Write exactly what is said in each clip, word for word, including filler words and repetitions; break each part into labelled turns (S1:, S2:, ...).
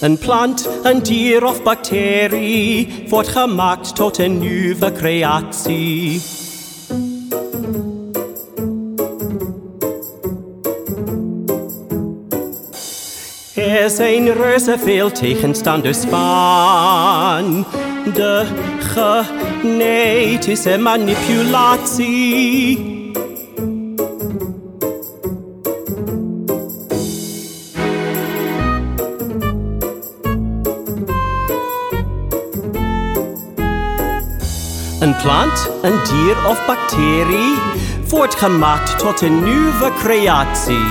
S1: Een plant, een dier of bacterie wordt gemaakt tot een nieuwe creatie. Er zijn reuze veel tegenstanders van de genetische manipulatie. Een plant, een dier of bacterie wordt gemaakt tot een nieuwe creatie.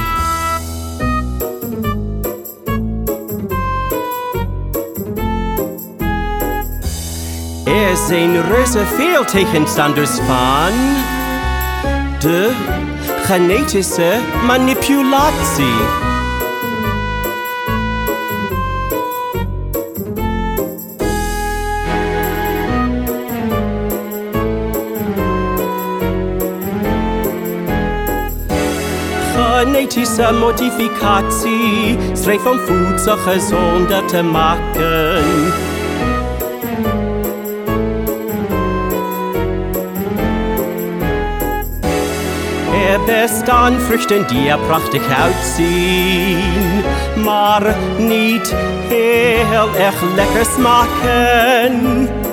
S1: Er zijn reuze veel tegenstanders van de genetische manipulatie. Genetische modificatie streeft om voedsel gezonder te maken. Er bestaan vruchten die er prachtig uitzien, maar niet heel erg lekker smaken.